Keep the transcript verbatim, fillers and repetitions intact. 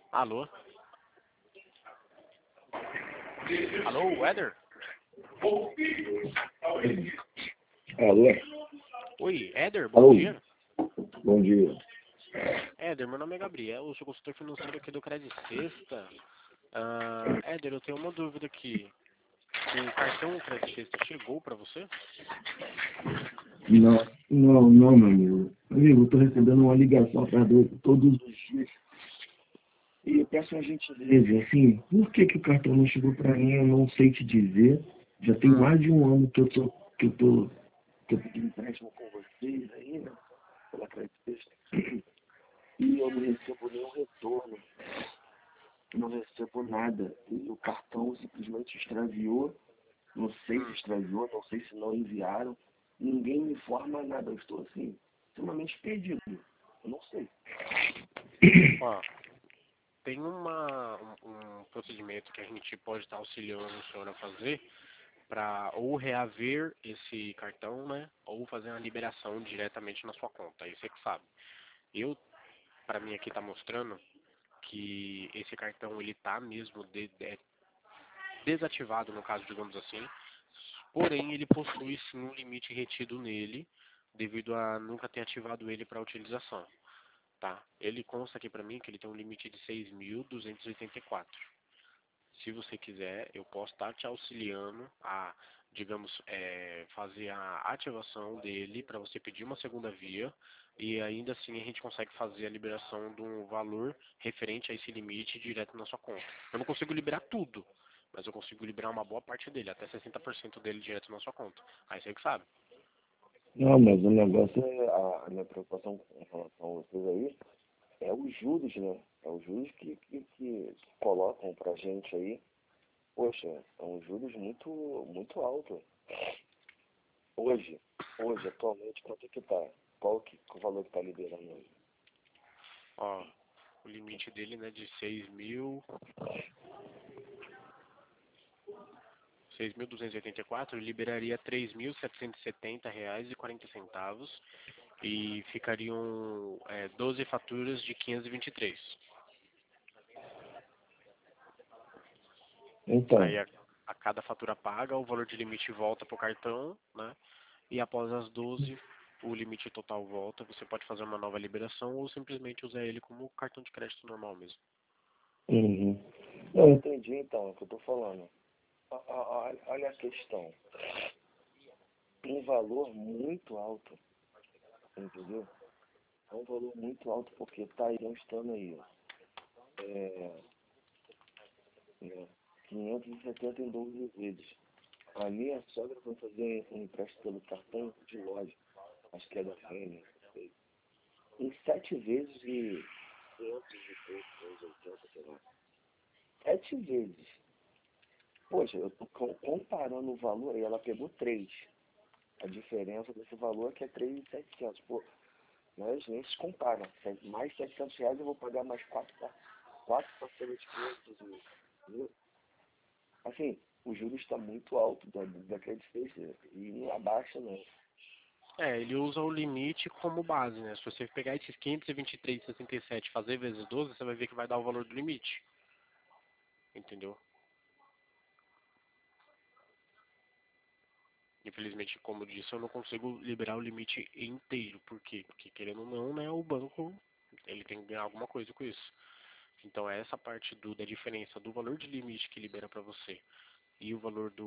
Alô? Alô, Éder? Alô? Oi, Éder, bom Alô? dia. Bom dia. Éder, meu nome é Gabriel, eu sou consultor financeiro aqui do Credit Sexta. Ah, Éder, eu tenho uma dúvida aqui. O cartão Credit Sexta chegou para você? Não, não, não, meu amigo. Amigo, eu tô recebendo uma ligação atrás do outro todos os dias. E eu peço uma gentileza, assim, por que que o cartão não chegou pra mim, eu não sei te dizer. Já tem Hum, mais de um ano que eu tô, que eu tô, que eu pedi empréstimo com vocês aí, né? Pela Credit Sexta. E eu não recebo nenhum retorno. Não recebo nada. E o cartão simplesmente extraviou. Não sei se hum. extraviou, não sei se não enviaram. Ninguém me informa nada. Eu estou assim, extremamente perdido. Eu não sei. Ó, tem uma, um, um procedimento que a gente pode estar auxiliando o senhor a fazer para ou reaver esse cartão, né? Ou fazer uma liberação diretamente na sua conta. Aí você que sabe. Eu, para mim aqui tá mostrando que esse cartão ele tá mesmo de, de- desativado no caso, digamos assim, porém ele possui sim um limite retido nele devido a nunca ter ativado ele para utilização, tá? Ele consta aqui para mim que ele tem um limite de seis mil duzentos e oitenta e quatro. Se você quiser, eu posso estar te auxiliando a, digamos, é, fazer a ativação dele para você pedir uma segunda via e ainda assim a gente consegue fazer a liberação de um valor referente a esse limite direto na sua conta. Eu não consigo liberar tudo, mas eu consigo liberar uma boa parte dele, até sessenta por cento dele direto na sua conta. Aí você que sabe. Não, mas o negócio é, a, a minha preocupação com relação a vocês aí, é os juros, né? É os juros que, que, que colocam pra gente aí. Poxa, são juros muito, muito altos. Hoje, hoje, atualmente, quanto é que tá? Qual que, o valor que tá liberando hoje? Ó, o limite dele, né, de seis mil, seis mil duzentos e oitenta e quatro, ele liberaria três mil setecentos e setenta reais e quarenta centavos e ficariam é, doze faturas de quinhentos e vinte e três. Então, Aí a, a cada fatura paga, o valor de limite volta para o cartão, né? E após as doze, o limite total volta. Você pode fazer uma nova liberação ou simplesmente usar ele como cartão de crédito normal mesmo. uhum. Eu entendi então o que eu tô falando. A- a- a- Olha a questão. Um valor muito alto, entendeu? É um valor muito alto porque tá aí estando aí, ó. É, é, quinhentos e setenta em doze vezes. A minha sogra foi fazer um empréstimo pelo cartão de loja, acho que é da Renner, não sei. Em sete vezes e quinhentos e pouco, quinhentos e oitenta, sei lá. Sete vezes. Poxa, eu tô com- comparando o valor e ela pegou três. A diferença desse valor é que é três mil e setecentos. Pô, mas nem se compara. Se- Mais setecentos reais eu vou pagar mais quatro, quatro parcelas de quinhentos mil. Entendeu? Assim, o juros está muito alto da, da Credit Suisse e não abaixa não. É, ele usa o limite como base, né? Se você pegar esses quinhentos e vinte e três vírgula sessenta e sete e fazer vezes doze, você vai ver que vai dar o valor do limite. Entendeu? Infelizmente, como eu disse, eu não consigo liberar o limite inteiro. Por quê? Porque, querendo ou não, né, o banco ele tem que ganhar alguma coisa com isso. Então, é essa parte do, da diferença do valor de limite que libera para você e o valor do